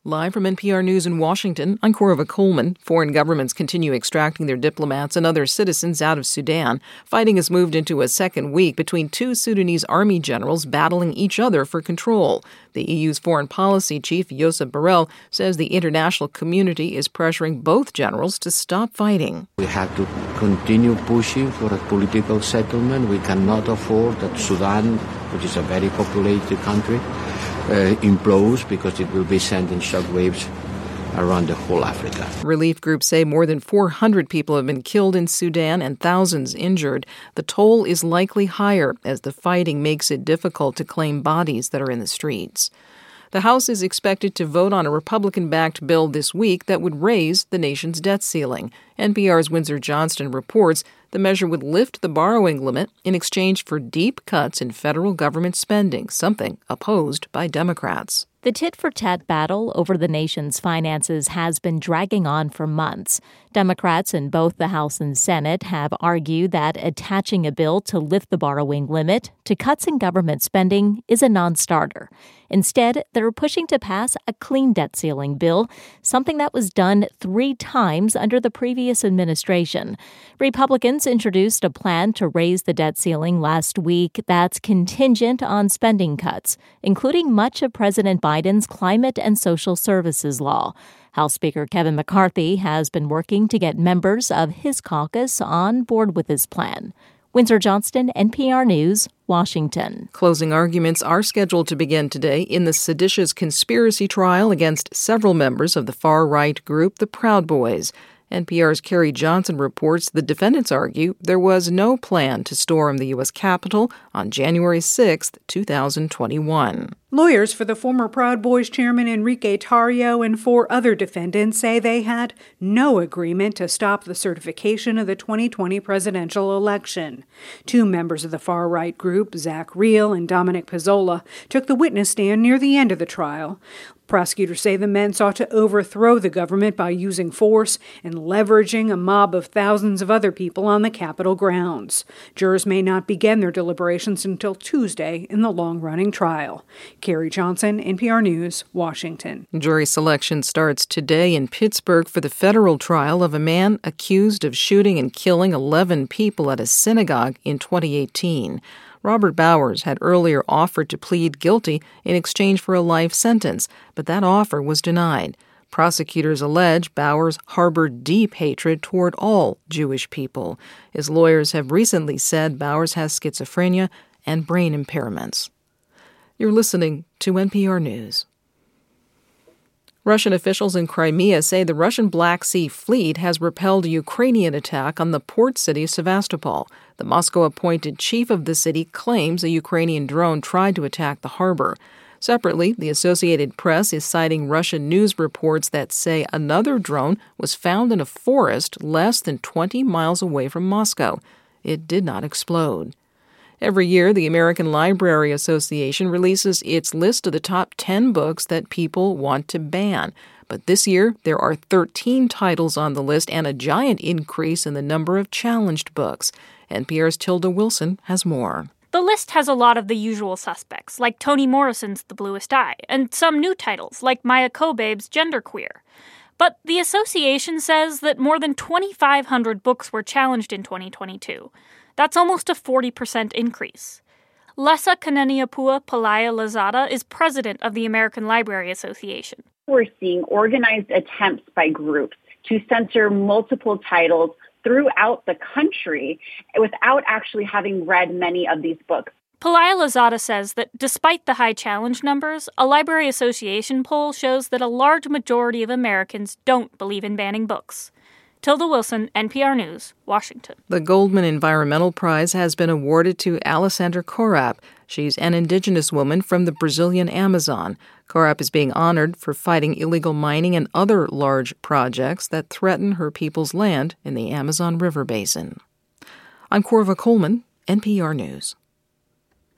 Live from NPR News in Washington, I'm Corva Coleman. Foreign governments continue extracting their diplomats and other citizens out of Sudan. Fighting has moved into a second week between two Sudanese army generals battling each other for control. The EU's foreign policy chief, Josep Borrell, says the international community is pressuring both generals to stop fighting. We have to continue pushing for a political settlement. We cannot afford that Sudan, which is a very populated country, implodes, because it will be sending shockwaves around the whole Africa. Relief groups say more than 400 people have been killed in Sudan and thousands injured. The toll is likely higher as the fighting makes it difficult to claim bodies that are in the streets. The House is expected to vote on a Republican-backed bill this week that would raise the nation's debt ceiling. NPR's Windsor Johnston reports the measure would lift the borrowing limit in exchange for deep cuts in federal government spending, something opposed by Democrats. The tit-for-tat battle over the nation's finances has been dragging on for months. Democrats in both the House and Senate have argued that attaching a bill to lift the borrowing limit to cuts in government spending is a non-starter. Instead, they're pushing to pass a clean debt ceiling bill, something that was done 3 times under the previous administration. Republicans introduced a plan to raise the debt ceiling last week that's contingent on spending cuts, including much of President Biden's climate and social services law. House Speaker Kevin McCarthy has been working to get members of his caucus on board with his plan. Windsor Johnston, NPR News, Washington. Closing arguments are scheduled to begin today in the seditious conspiracy trial against several members of the far-right group, the Proud Boys. NPR's Carrie Johnson reports the defendants argue there was no plan to storm the U.S. Capitol on January 6, 2021. Lawyers for the former Proud Boys chairman Enrique Tarrio and 4 other defendants say they had no agreement to stop the certification of the 2020 presidential election. 2 members of the far-right group, Zach Reel and Dominic Pizzola, took the witness stand near the end of the trial. Prosecutors say the men sought to overthrow the government by using force and leveraging a mob of thousands of other people on the Capitol grounds. Jurors may not begin their deliberations until Tuesday in the long-running trial. Carrie Johnson, NPR News, Washington. Jury selection starts today in Pittsburgh for the federal trial of a man accused of shooting and killing 11 people at a synagogue in 2018. Robert Bowers had earlier offered to plead guilty in exchange for a life sentence, but that offer was denied. Prosecutors allege Bowers harbored deep hatred toward all Jewish people. His lawyers have recently said Bowers has schizophrenia and brain impairments. You're listening to NPR News. Russian officials in Crimea say the Russian Black Sea Fleet has repelled a Ukrainian attack on the port city of Sevastopol. The Moscow-appointed chief of the city claims a Ukrainian drone tried to attack the harbor. Separately, the Associated Press is citing Russian news reports that say another drone was found in a forest less than 20 miles away from Moscow. It did not explode. Every year, the American Library Association releases its list of the top 10 books that people want to ban. But this year, there are 13 titles on the list and a giant increase in the number of challenged books. NPR's Tilda Wilson has more. The list has a lot of the usual suspects, like Toni Morrison's The Bluest Eye, and some new titles, like Maya Kobabe's Genderqueer. But the association says that more than 2,500 books were challenged in 2022. That's almost a 40% increase. Lessa Kaneniapua Palaya Lazada is president of the American Library Association. We're seeing organized attempts by groups to censor multiple titles throughout the country without actually having read many of these books. Palaya Lazada says that despite the high challenge numbers, a Library Association poll shows that a large majority of Americans don't believe in banning books. Tilda Wilson, NPR News, Washington. The Goldman Environmental Prize has been awarded to Alessandra Corap. She's an indigenous woman from the Brazilian Amazon. Corap is being honored for fighting illegal mining and other large projects that threaten her people's land in the Amazon River Basin. I'm Corva Coleman, NPR News.